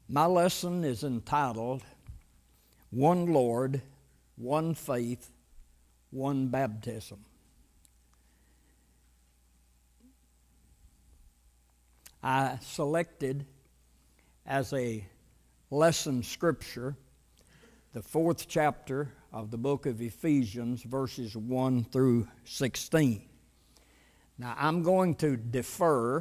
My lesson is entitled, One Lord, One Faith, One Baptism. I selected as a lesson scripture the 4th chapter of the book of Ephesians, verses 1 through 16. Now, I'm going to defer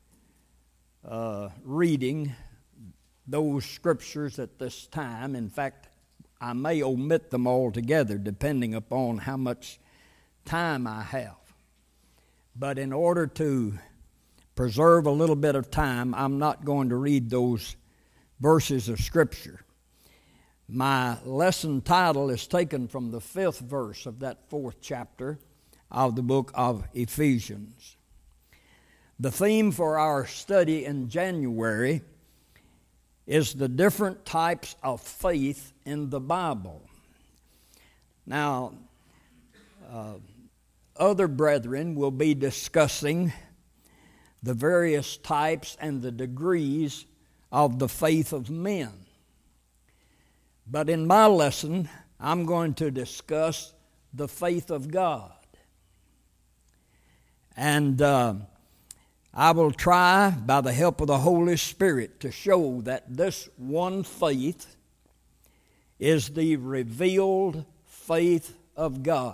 reading those scriptures at this time. In fact, I may omit them altogether depending upon how much time I have. But in order to preserve a little bit of time, I'm not going to read those verses of Scripture. My lesson title is taken from the 5th verse of that 4th chapter of the book of Ephesians. The theme for our study in January is the different types of faith in the Bible. Now, other brethren will be discussing the various types and the degrees of the faith of men. But in my lesson, I'm going to discuss the faith of God. And I will try, by the help of the Holy Spirit, to show that this one faith is the revealed faith of God.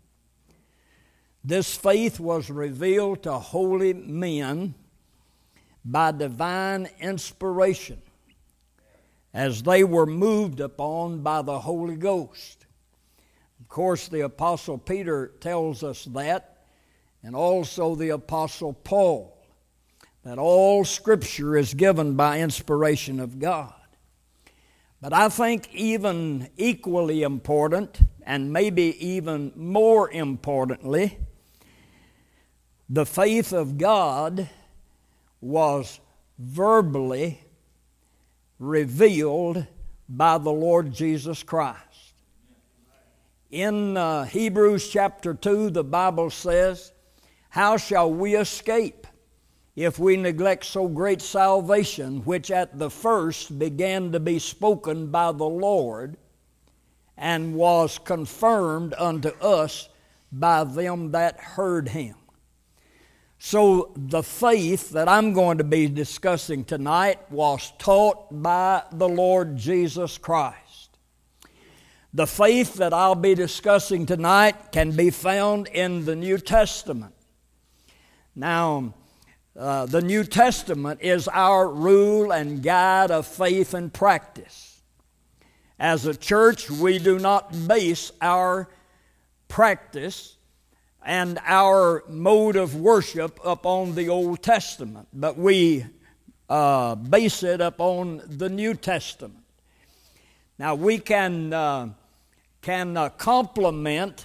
This faith was revealed to holy men by divine inspiration as they were moved upon by the Holy Ghost. Of course, the Apostle Peter tells us that, and also the Apostle Paul, that all Scripture is given by inspiration of God. But I think even equally important, and maybe even more importantly, the faith of God was verbally revealed by the Lord Jesus Christ. In Hebrews chapter 2, the Bible says, "How shall we escape if we neglect so great salvation, which at the first began to be spoken by the Lord, and was confirmed unto us by them that heard him?" So the faith that I'm going to be discussing tonight was taught by the Lord Jesus Christ. The faith that I'll be discussing tonight can be found in the New Testament. Now, the New Testament is our rule and guide of faith and practice. As a church, we do not base our practice and our mode of worship upon the Old Testament, but we base it upon the New Testament. Now, we can complement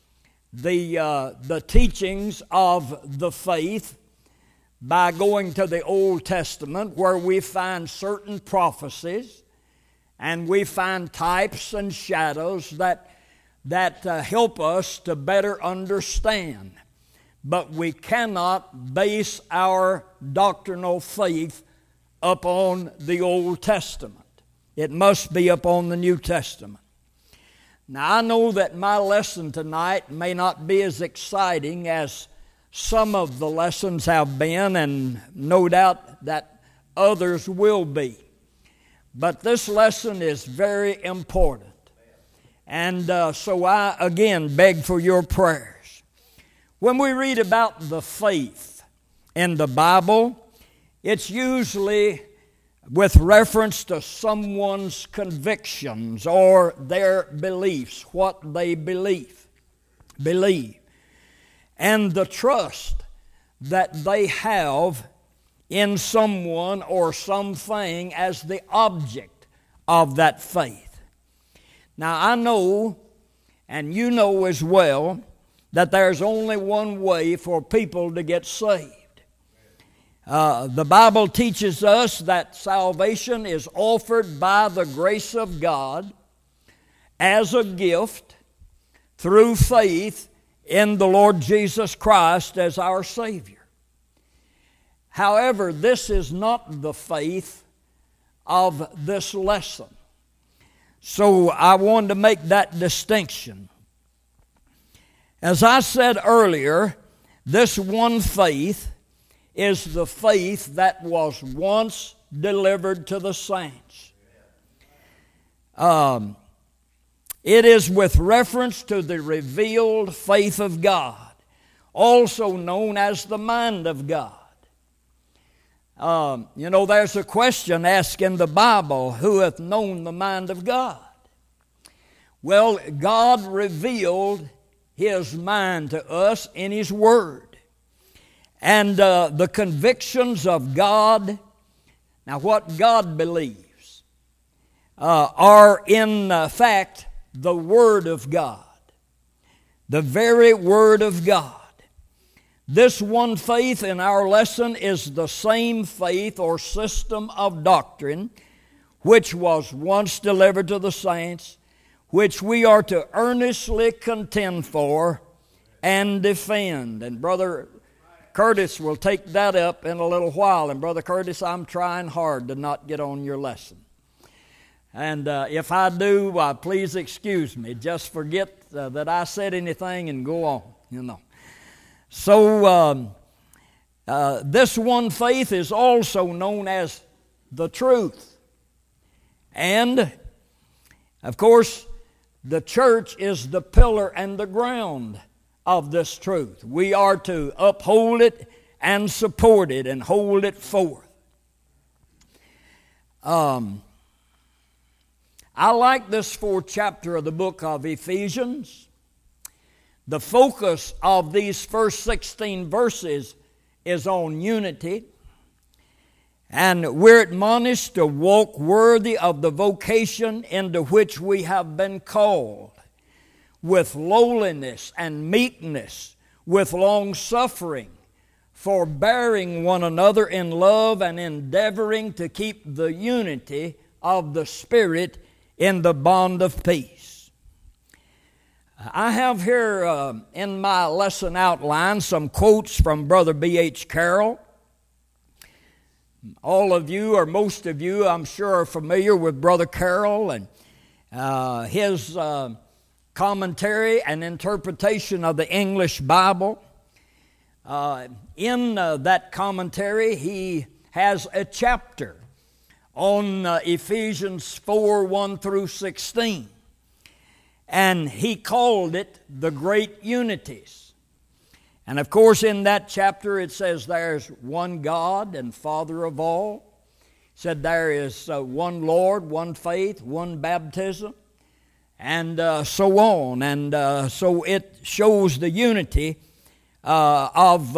the teachings of the faith by going to the Old Testament, where we find certain prophecies and we find types and shadows that help us to better understand. But we cannot base our doctrinal faith upon the Old Testament. It must be upon the New Testament. Now, I know that my lesson tonight may not be as exciting as some of the lessons have been, and no doubt that others will be. But this lesson is very important. And so I, again, beg for your prayers. When we read about the faith in the Bible, it's usually with reference to someone's convictions or their beliefs, what they believe, and the trust that they have in someone or something as the object of that faith. Now, I know, and you know as well, that there's only one way for people to get saved. The Bible teaches us that salvation is offered by the grace of God as a gift through faith in the Lord Jesus Christ as our Savior. However, this is not the faith of this lesson. So I wanted to make that distinction. As I said earlier, this one faith is the faith that was once delivered to the saints. It is with reference to the revealed faith of God, also known as the mind of God. There's a question asked in the Bible, who hath known the mind of God? Well, God revealed His mind to us in His Word. And the convictions of God, now what God believes, are in fact the Word of God, the very Word of God. This one faith in our lesson is the same faith or system of doctrine which was once delivered to the saints, which we are to earnestly contend for and defend. And Brother Curtis will take that up in a little while. And Brother Curtis, I'm trying hard to not get on your lesson. And if I do, please excuse me. Just forget that I said anything and go on, So this one faith is also known as the truth. And, of course, the church is the pillar and the ground of this truth. We are to uphold it and support it and hold it forth. I like this 4th chapter of the book of Ephesians. The focus of these first 16 verses is on unity. And we're admonished to walk worthy of the vocation into which we have been called, with lowliness and meekness, with long-suffering, forbearing one another in love, and endeavoring to keep the unity of the Spirit in the bond of peace. I have here in my lesson outline some quotes from Brother B.H. Carroll. All of you, or most of you, I'm sure, are familiar with Brother Carroll and his commentary and interpretation of the English Bible. In that commentary, he has a chapter on Ephesians 4, 1 through 16. And he called it the Great Unities. And of course in that chapter it says there's one God and Father of all. It said there is one Lord, one faith, one baptism, and so on. And so it shows the unity of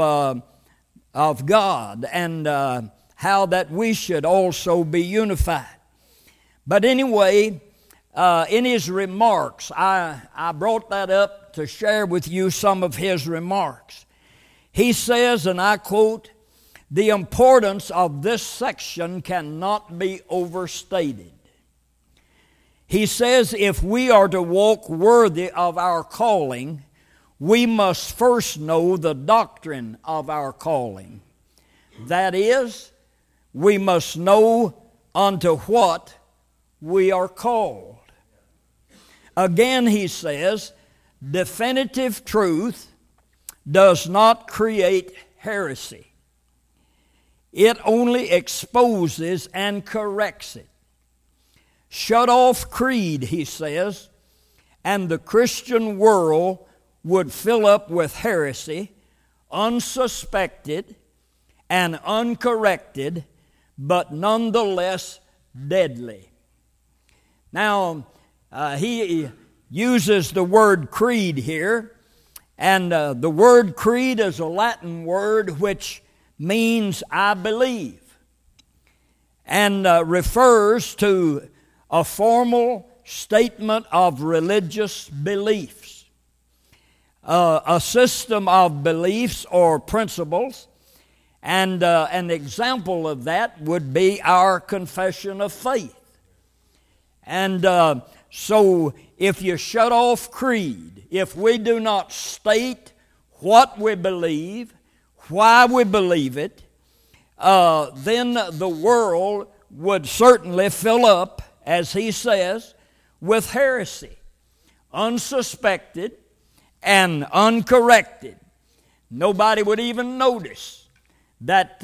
God and how that we should also be unified. But anyway, in his remarks, I brought that up to share with you some of his remarks. He says, and I quote, "The importance of this section cannot be overstated." He says, if we are to walk worthy of our calling, we must first know the doctrine of our calling. That is, we must know unto what we are called. Again, he says, definitive truth does not create heresy. It only exposes and corrects it. Shut off creed, he says, and the Christian world would fill up with heresy, unsuspected and uncorrected, but nonetheless deadly. Now, he uses the word creed here, and the word creed is a Latin word which means I believe, and refers to a formal statement of religious beliefs, a system of beliefs or principles, and an example of that would be our confession of faith. And so if you shut off creed, if we do not state what we believe, why we believe it, then the world would certainly fill up, as he says, with heresy, unsuspected and uncorrected. Nobody would even notice that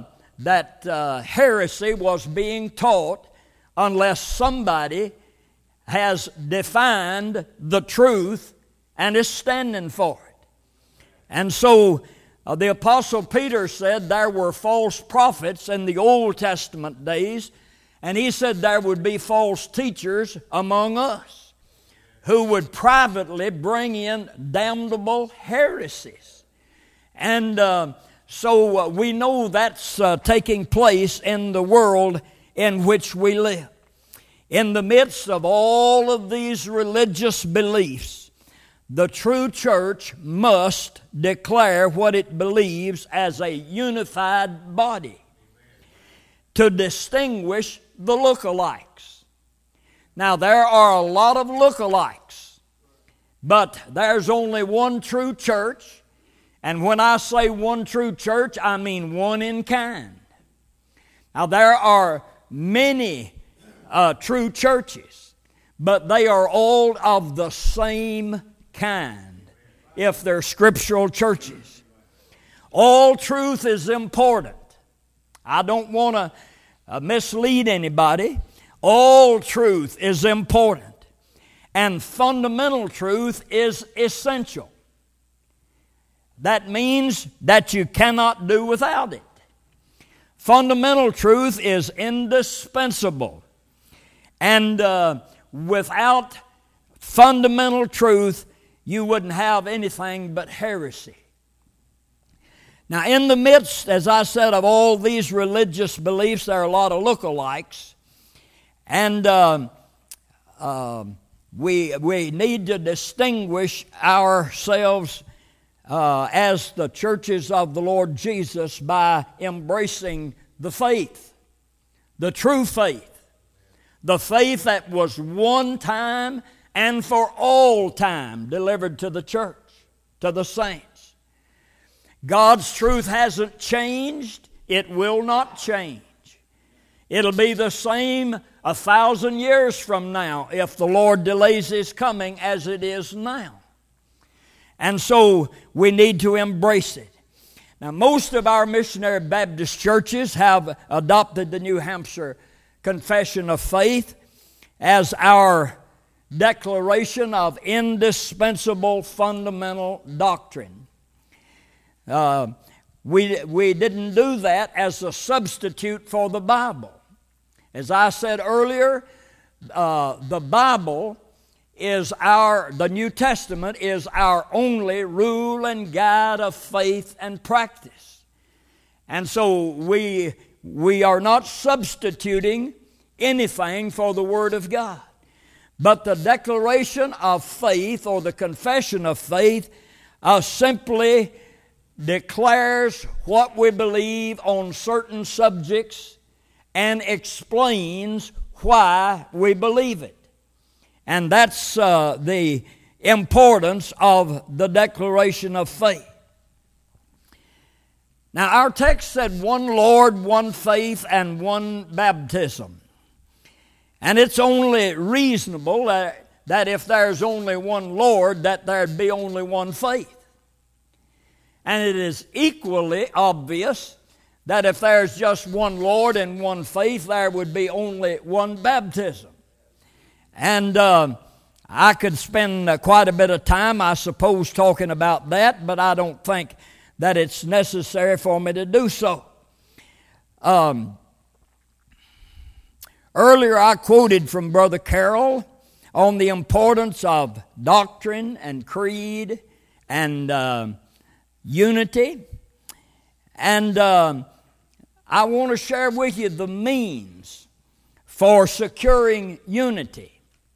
heresy was being taught unless somebody has defined the truth and is standing for it. And so the Apostle Peter said there were false prophets in the Old Testament days, and he said there would be false teachers among us who would privately bring in damnable heresies. And so we know that's taking place in the world in which we live. In the midst of all of these religious beliefs, the true church must declare what it believes as a unified body to distinguish the lookalikes. Now, there are a lot of lookalikes, but there's only one true church. And when I say one true church, I mean one in kind. Now, there are many true churches, but they are all of the same kind, if they're scriptural churches. All truth is important. I don't want to mislead anybody. All truth is important, and fundamental truth is essential. That means that you cannot do without it. Fundamental truth is indispensable. And without fundamental truth, you wouldn't have anything but heresy. Now, in the midst, as I said, of all these religious beliefs, there are a lot of lookalikes. And we need to distinguish ourselves as the churches of the Lord Jesus by embracing the faith, the true faith. The faith that was one time and for all time delivered to the church, to the saints. God's truth hasn't changed. It will not change. It'll be the same 1,000 years from now if the Lord delays His coming as it is now. And so we need to embrace it. Now, most of our missionary Baptist churches have adopted the New Hampshire Confession of Faith as our declaration of indispensable fundamental doctrine. We didn't do that as a substitute for the Bible. As I said earlier, the Bible is the New Testament is our only rule and guide of faith and practice. And so we are not substituting anything for the Word of God. But the declaration of faith or the confession of faith simply declares what we believe on certain subjects and explains why we believe it. And that's the importance of the declaration of faith. Now, our text said one Lord, one faith, and one baptism. And it's only reasonable that if there's only one Lord, that there'd be only one faith. And it is equally obvious that if there's just one Lord and one faith, there would be only one baptism. And I could spend quite a bit of time, I suppose, talking about that, but I don't think that it's necessary for me to do so. Earlier I quoted from Brother Carroll on the importance of doctrine and creed and unity. And I want to share with you the means for securing unity.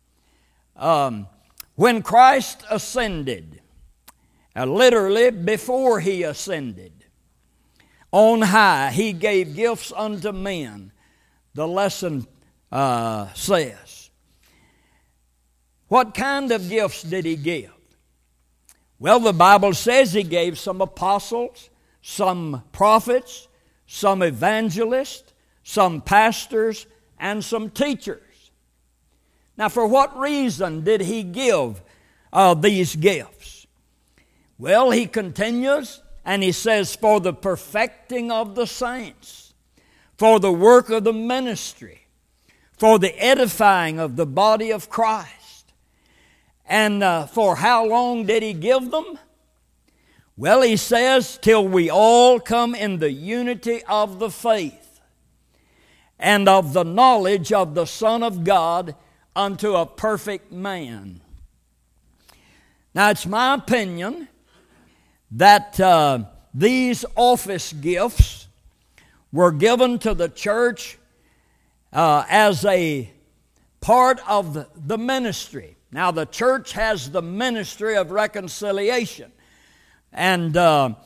When Christ ascended, literally before He ascended, on high He gave gifts unto men, the lesson says. What kind of gifts did He give? Well, the Bible says He gave some apostles, some prophets, some evangelists, some pastors, and some teachers. Now, for what reason did he give these gifts? Well, he continues and he says, for the perfecting of the saints, for the work of the ministry, for the edifying of the body of Christ. And for how long did he give them? Well, he says, till we all come in the unity of the faith and of the knowledge of the Son of God unto a perfect man. Now, it's my opinion that these office gifts were given to the church as a part of the ministry. Now, the church has the ministry of reconciliation, and the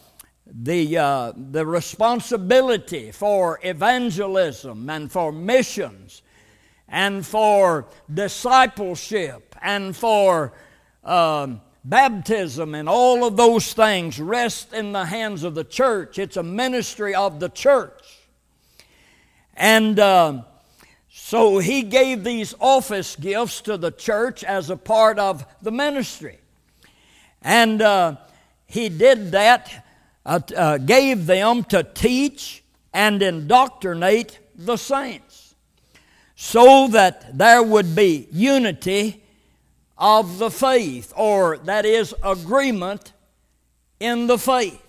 responsibility for evangelism and for missions and for discipleship and for baptism and all of those things rest in the hands of the church. It's a ministry of the church. And so he gave these office gifts to the church as a part of the ministry. And he did that, gave them to teach and indoctrinate the saints so that there would be unity of the faith, or that is, agreement in the faith.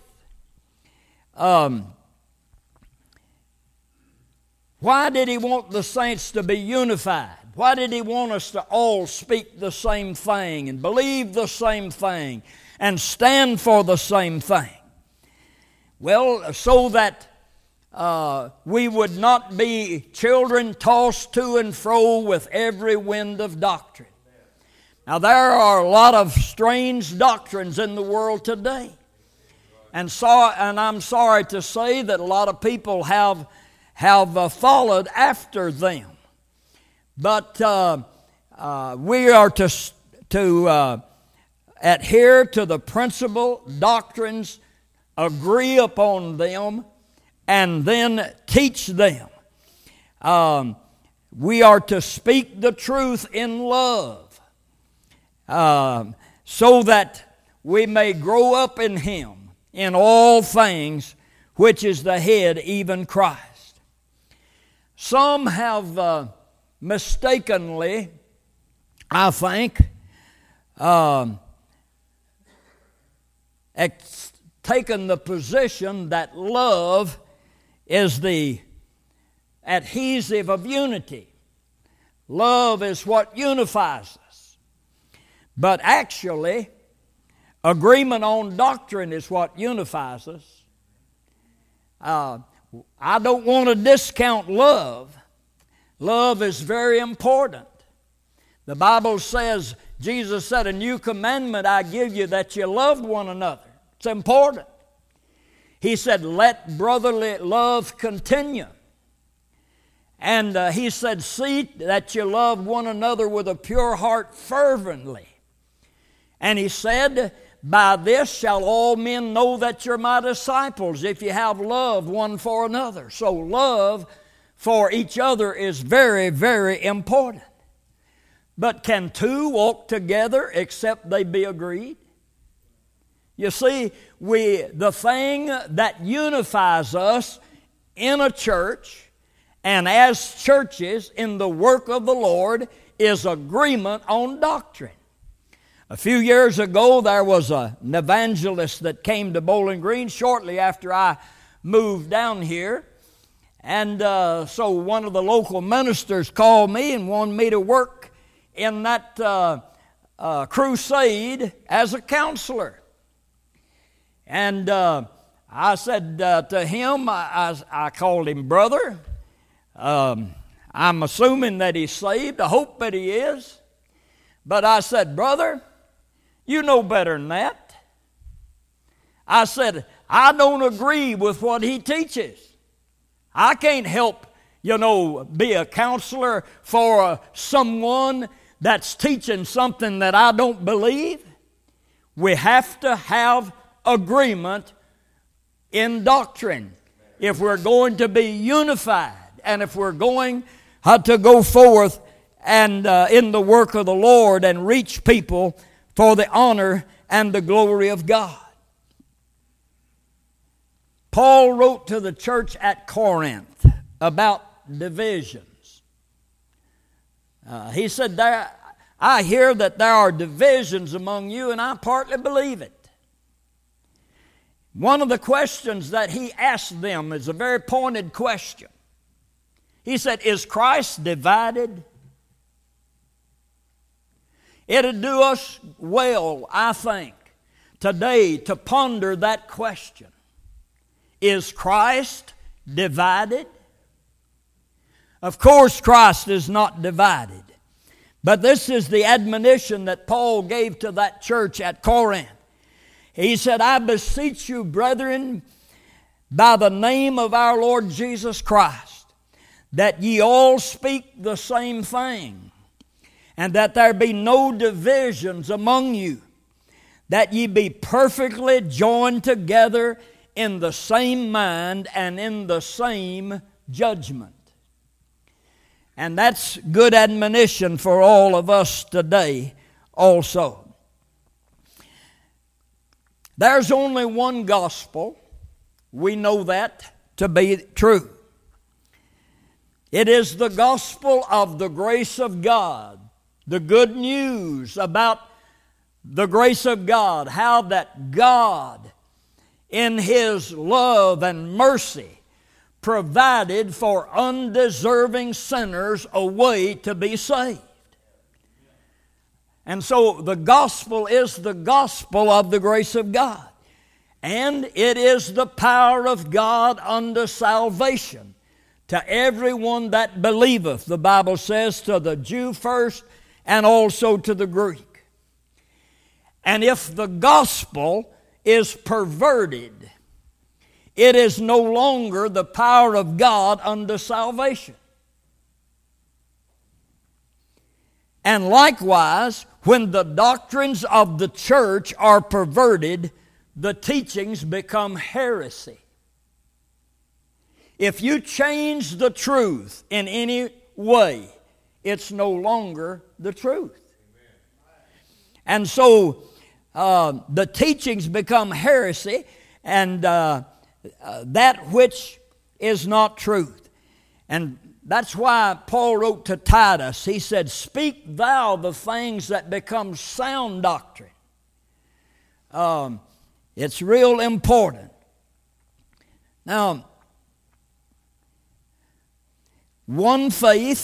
Why did he want the saints to be unified? Why did he want us to all speak the same thing and believe the same thing and stand for the same thing? Well, so that we would not be children tossed to and fro with every wind of doctrine. Now, there are a lot of strange doctrines in the world today. And I'm sorry to say that a lot of people have followed after them. But we are to adhere to the principal doctrines, agree upon them, and then teach them. We are to speak the truth in love, so that we may grow up in Him in all things, which is the head, even Christ. Some have mistakenly, I think, taken the position that love is the adhesive of unity. Love is what unifies us. But actually, agreement on doctrine is what unifies us. I don't want to discount love. Love is very important. The Bible says, Jesus said, a new commandment I give you, that you love one another. It's important. He said, let brotherly love continue. And he said, see that you love one another with a pure heart fervently. And he said, by this shall all men know that you're my disciples, if you have love one for another. So love for each other is very, very important. But can two walk together except they be agreed? You see, the thing that unifies us in a church and as churches in the work of the Lord is agreement on doctrine. A few years ago, there was an evangelist that came to Bowling Green shortly after I moved down here. And so one of the local ministers called me and wanted me to work in that crusade as a counselor. And I said to him, I called him brother. I'm assuming that he's saved. I hope that he is. But I said, brother, you know better than that. I said, I don't agree with what he teaches. I can't help, be a counselor for someone that's teaching something that I don't believe. We have to have agreement in doctrine if we're going to be unified and if we're going to go forth and in the work of the Lord and reach people for the honor and the glory of God. Paul wrote to the church at Corinth about divisions. He said, I hear that there are divisions among you, and I partly believe it. One of the questions that he asked them is a very pointed question. He said, is Christ divided? It'd do us well, I think, today to ponder that question. Is Christ divided? Of course, Christ is not divided. But this is the admonition that Paul gave to that church at Corinth. He said, I beseech you, brethren, by the name of our Lord Jesus Christ, that ye all speak the same thing, and that there be no divisions among you, that ye be perfectly joined together in the same mind and in the same judgment. And that's good admonition for all of us today also. There's only one gospel. We know that to be true. It is the gospel of the grace of God, the good news about the grace of God, how that God, in His love and mercy, provided for undeserving sinners a way to be saved. And so the gospel is the gospel of the grace of God. And it is the power of God unto salvation to everyone that believeth, the Bible says, to the Jew first and also to the Greek. And if the gospel is perverted, it is no longer the power of God unto salvation. And likewise, when the doctrines of the church are perverted, the teachings become heresy. If you change the truth in any way, it's no longer the truth. And so the teachings become heresy, and that which is not truth. And that's why Paul wrote to Titus. He said, speak thou the things that become sound doctrine. It's real important. Now, one faith,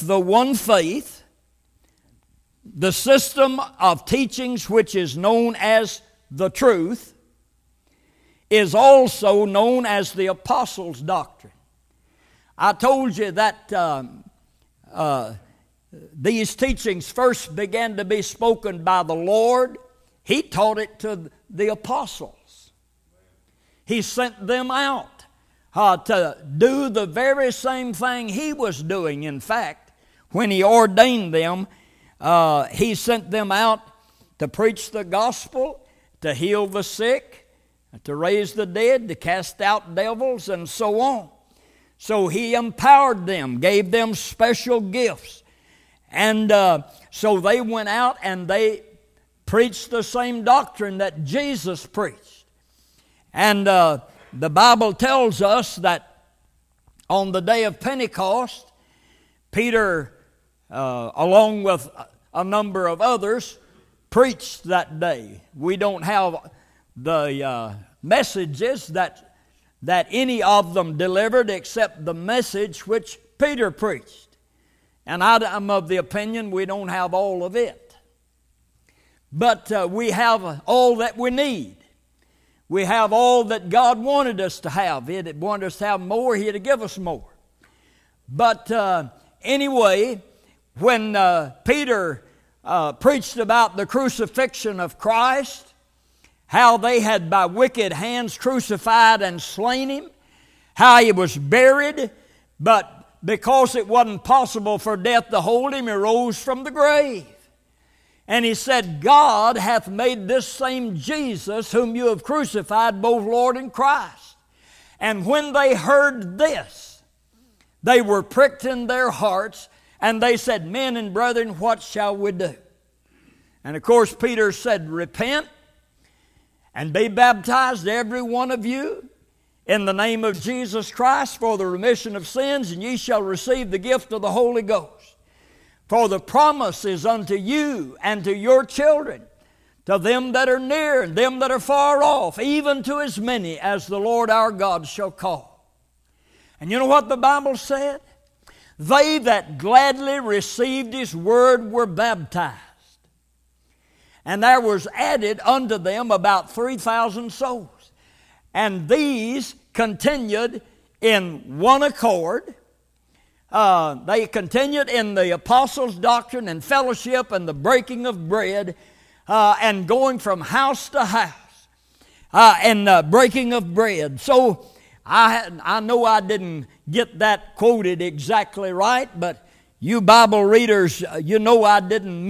the system of teachings which is known as the truth, is also known as the apostles' doctrine. I told you that these teachings first began to be spoken by the Lord. He taught it to the apostles. He sent them out to do the very same thing He was doing. In fact, when He ordained them, He sent them out to preach the gospel, to heal the sick, to raise the dead, to cast out devils, and so on. So He empowered them, gave them special gifts. And so they went out and they preached the same doctrine that Jesus preached. And the Bible tells us that on the day of Pentecost, Peter, along with a number of others, preached that day. We don't have the messages that any of them delivered except the message which Peter preached. And I'm of the opinion we don't have all of it. But we have all that we need. We have all that God wanted us to have. He wanted us to have more, He'd have given us more. But anyway, when Peter preached about the crucifixion of Christ, how they had by wicked hands crucified and slain Him, how He was buried, but because it wasn't possible for death to hold Him, He rose from the grave. And He said, God hath made this same Jesus whom you have crucified both Lord and Christ. And when they heard this, They were pricked in their hearts, and they said, "Men and brethren, what shall we do?" And of course Peter said, "Repent and be baptized, every one of you, in the name of Jesus Christ for the remission of sins, and ye shall receive the gift of the Holy Ghost. For the promise is unto you and to your children, to them that are near and them that are far off, even to as many as the Lord our God shall call." And you know what the Bible said? They that gladly received His word were baptized. And there was added unto them about 3,000 souls. And these continued in one accord. They continued in the apostles' doctrine and fellowship and the breaking of bread, and going from house to house, and breaking of bread. So I know I didn't get that quoted exactly right, but you Bible readers, you know I didn't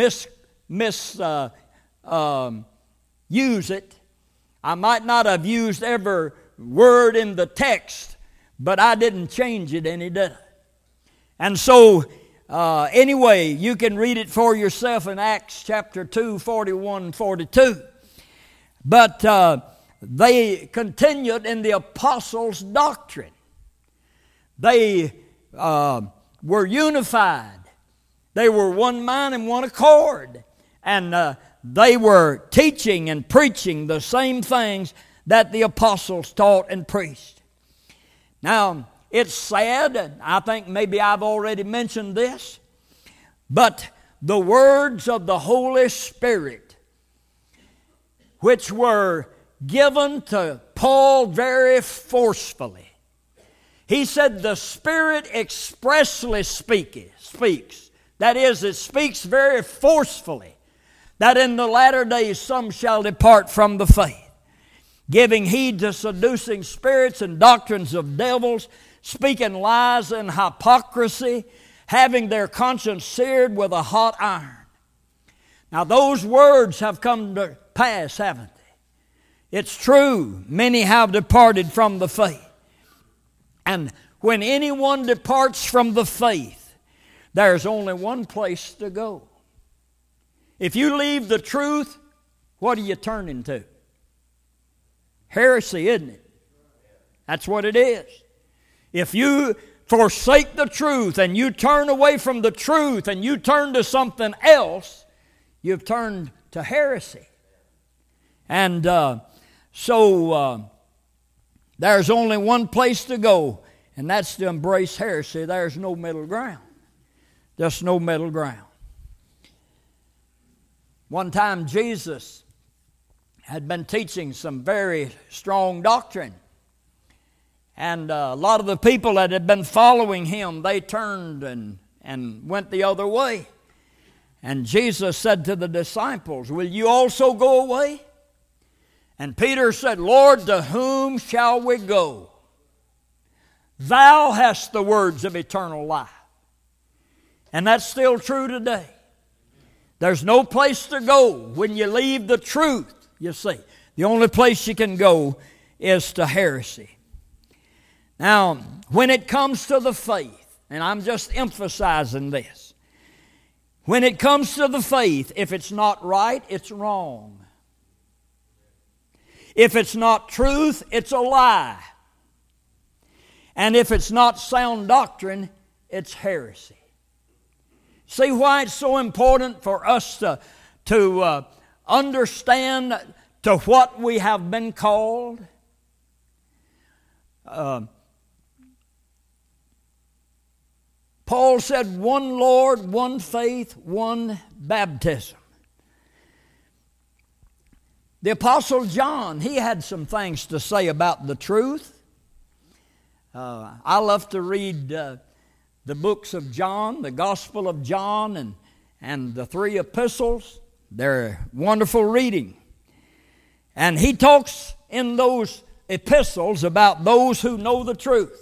use it. I might not have used every word in the text, but I didn't change it any, did I? And so, anyway, you can read it for yourself in Acts chapter 2, 41 and 42. But they continued in the apostles' doctrine. They were unified. They were one mind and one accord. And they were teaching and preaching the same things that the apostles taught and preached. Now, it's sad, and I think maybe I've already mentioned this, but the words of the Holy Spirit, which were given to Paul very forcefully. He said the Spirit expressly speaks. That is, it speaks very forcefully, that in the latter days some shall depart from the faith, giving heed to seducing spirits and doctrines of devils, speaking lies and hypocrisy, having their conscience seared with a hot iron. Now those words have come to pass, haven't they? It's true, many have departed from the faith. And when anyone departs from the faith, there's only one place to go. If you leave the truth, what are you turning to? Heresy, isn't it? That's what it is. If you forsake the truth and you turn away from the truth and you turn to something else, you've turned to heresy. And so there's only one place to go, and that's to embrace heresy. There's no middle ground. Just no middle ground. One time Jesus had been teaching some very strong doctrine. And a lot of the people that had been following Him, they turned and went the other way. And Jesus said to the disciples, "Will you also go away?" And Peter said, "Lord, to whom shall we go? Thou hast the words of eternal life." And that's still true today. There's no place to go when you leave the truth, you see. The only place you can go is to heresy. Now, when it comes to the faith, and I'm just emphasizing this, when it comes to the faith, if it's not right, it's wrong. If it's not truth, it's a lie. And if it's not sound doctrine, it's heresy. See why it's so important for us to understand to what we have been called? Paul said, one Lord, one faith, one baptism. The Apostle John, he had some things to say about the truth. I love to read the books of John, the Gospel of John, and the 3 epistles. They're wonderful reading. And he talks in those epistles about those who know the truth.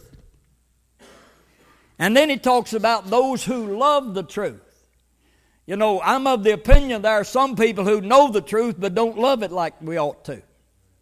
And then he talks about those who love the truth. You know, I'm of the opinion there are some people who know the truth but don't love it like we ought to.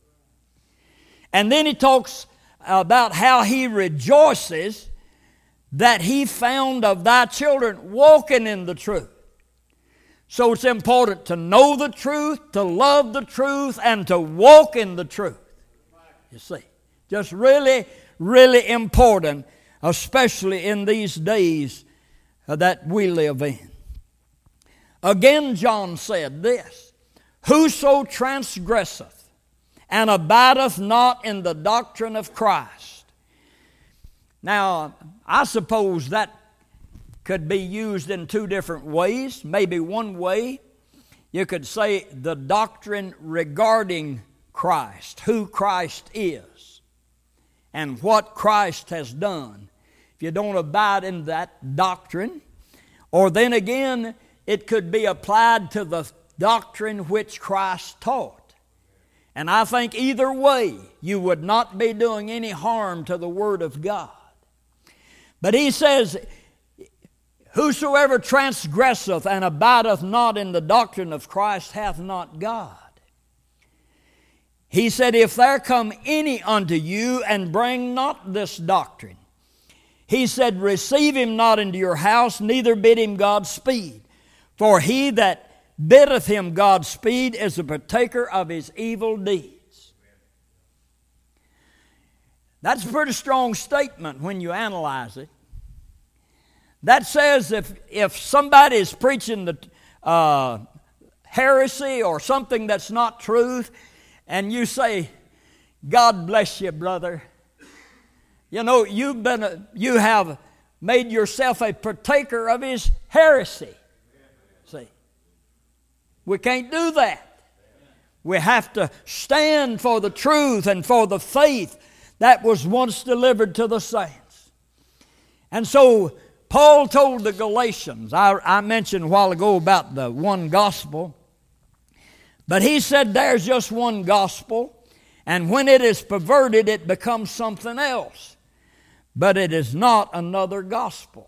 And then he talks about how he rejoices that He found of thy children walking in the truth. So it's important to know the truth, to love the truth, and to walk in the truth. You see, just really, really important, especially in these days that we live in. Again, John said this, whoso transgresseth and abideth not in the doctrine of Christ. Now, I suppose that could be used in two different ways. Maybe one way, you could say the doctrine regarding Christ, who Christ is, and what Christ has done. If you don't abide in that doctrine, or then again, it could be applied to the doctrine which Christ taught. And I think either way, you would not be doing any harm to the Word of God. But he says, whosoever transgresseth and abideth not in the doctrine of Christ hath not God. He said, if there come any unto you and bring not this doctrine, he said, receive him not into your house, neither bid him Godspeed. For he that biddeth him Godspeed is a partaker of his evil deeds. That's a pretty strong statement when you analyze it. That says if somebody is preaching the heresy or something that's not truth, and you say, God bless you, brother. You know, you have made yourself a partaker of his heresy. See, we can't do that. We have to stand for the truth and for the faith that was once delivered to the saints. And so Paul told the Galatians, I mentioned a while ago about the one gospel, but he said there's just one gospel, and when it is perverted, it becomes something else. But it is not another gospel.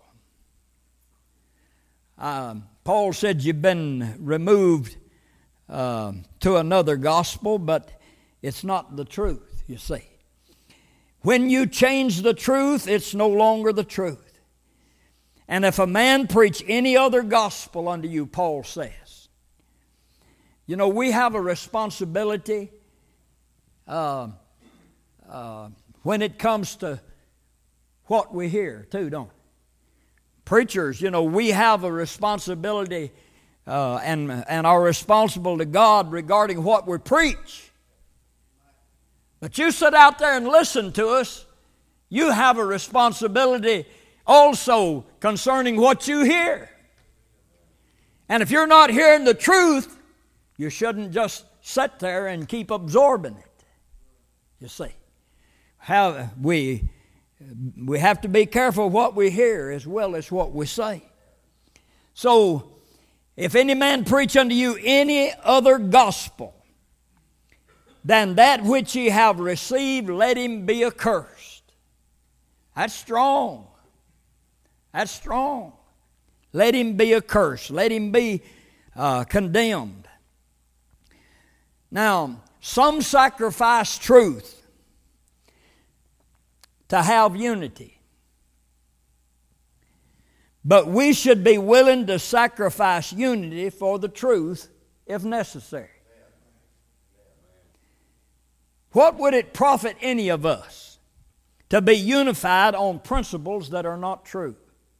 Paul said you've been removed to another gospel, but it's not the truth, you see. When you change the truth, it's no longer the truth. And if a man preach any other gospel unto you, Paul says, you know, we have a responsibility when it comes to what we hear, too, don't we? Preachers, you know, we have a responsibility and are responsible to God regarding what we preach. But you sit out there and listen to us, you have a responsibility also concerning what you hear. And if you're not hearing the truth, you shouldn't just sit there and keep absorbing it. You see, we have to be careful what we hear as well as what we say. So, if any man preach unto you any other gospel than that which ye have received, let him be accursed. That's strong. That's strong. Let him be accursed. Let him be condemned. Now, some sacrifice truth to have unity. But we should be willing to sacrifice unity for the truth if necessary. What would it profit any of us to be unified on principles that are not true?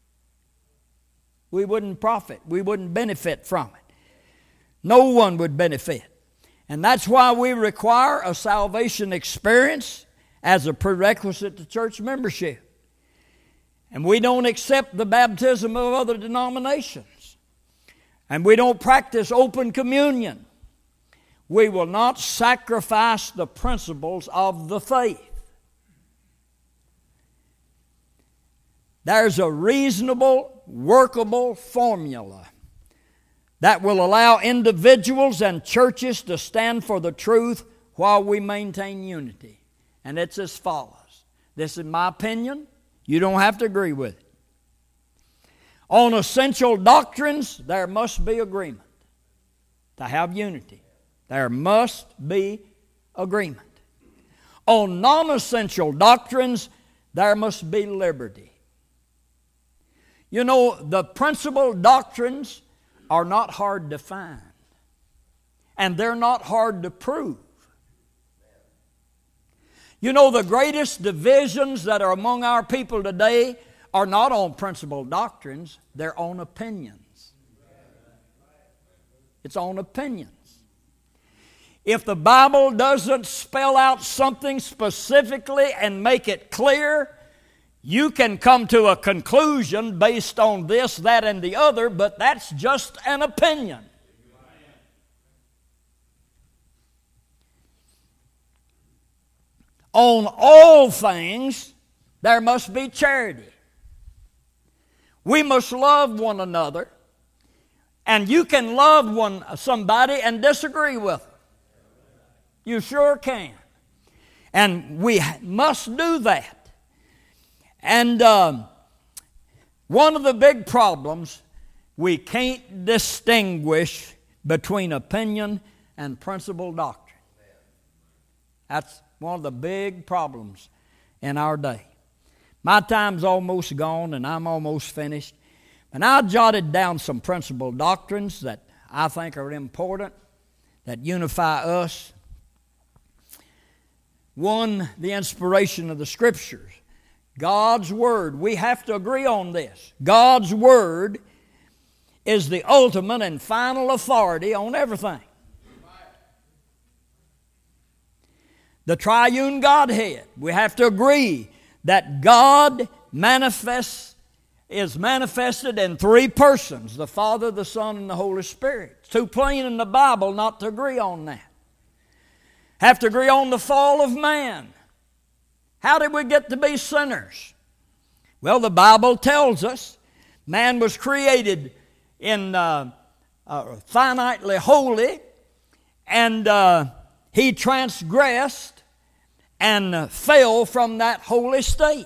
We wouldn't profit. We wouldn't benefit from it. No one would benefit. And that's why we require a salvation experience as a prerequisite to church membership. And we don't accept the baptism of other denominations. And we don't practice open communion. We will not sacrifice the principles of the faith. There's a reasonable, workable formula that will allow individuals and churches to stand for the truth while we maintain unity. And it's as follows. This is my opinion. You don't have to agree with it. On essential doctrines, there must be agreement. To have unity, there must be agreement. On non-essential doctrines, there must be liberty. You know, the principal doctrines are not hard to find, and they're not hard to prove. You know, the greatest divisions that are among our people today are not on principal doctrines, they're on opinions. It's on opinions. If the Bible doesn't spell out something specifically and make it clear, you can come to a conclusion based on this, that, and the other, but that's just an opinion. On all things, there must be charity. We must love one another, and you can love somebody and disagree with them. You sure can. And we must do that. And one of the big problems, we can't distinguish between opinion and principal doctrine. That's one of the big problems in our day. My time's almost gone and I'm almost finished. And I jotted down some principal doctrines that I think are important, that unify us. One, the inspiration of the Scriptures. God's Word. We have to agree on this. God's Word is the ultimate and final authority on everything. The triune Godhead. We have to agree that God is manifested in three persons, the Father, the Son, and the Holy Spirit. It's too plain in the Bible not to agree on that. Have to agree on the fall of man. How did we get to be sinners? Well, the Bible tells us man was created in finitely holy, and he transgressed and fell from that holy state.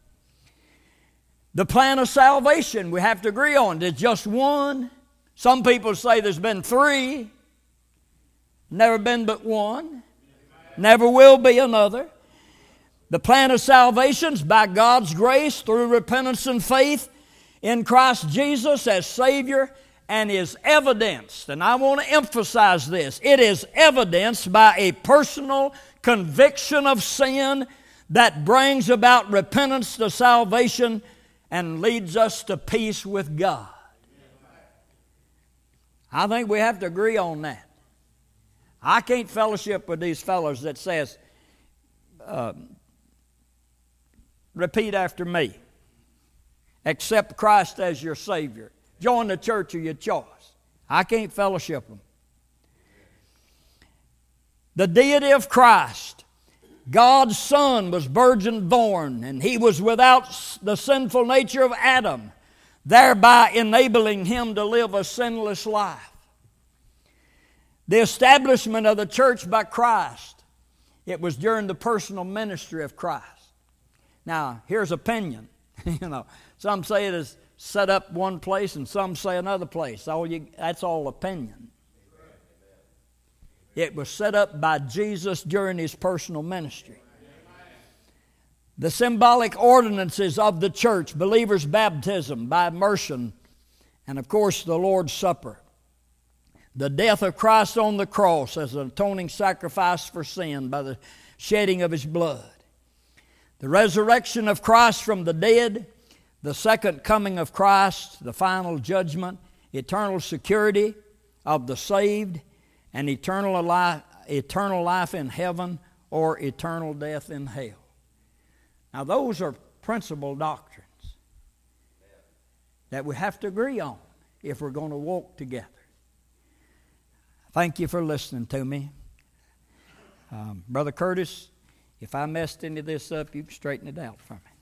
The plan of salvation we have to agree on. There's just one. Some people say there's been three. Never been but one. Never will be another. The plan of salvation is by God's grace through repentance and faith in Christ Jesus as Savior, and is evidenced, and I want to emphasize this, it is evidenced by a personal conviction of sin that brings about repentance to salvation and leads us to peace with God. I think we have to agree on that. I can't fellowship with these fellows that says, repeat after me. Accept Christ as your Savior. Join the church of your choice. I can't fellowship them. The deity of Christ. God's Son was virgin born, and He was without the sinful nature of Adam, thereby enabling Him to live a sinless life. The establishment of the church by Christ. It was during the personal ministry of Christ. Now, here's opinion. Some say it is set up one place and some say another place. That's all opinion. It was set up by Jesus during His personal ministry. The symbolic ordinances of the church, believers' baptism by immersion, and of course the Lord's Supper. The death of Christ on the cross as an atoning sacrifice for sin by the shedding of His blood. The resurrection of Christ from the dead, the second coming of Christ, the final judgment, eternal security of the saved, and eternal life in heaven or eternal death in hell. Now those are principal doctrines that we have to agree on if we're going to walk together. Thank you for listening to me. Brother Curtis, if I messed any of this up, you can straighten it out for me.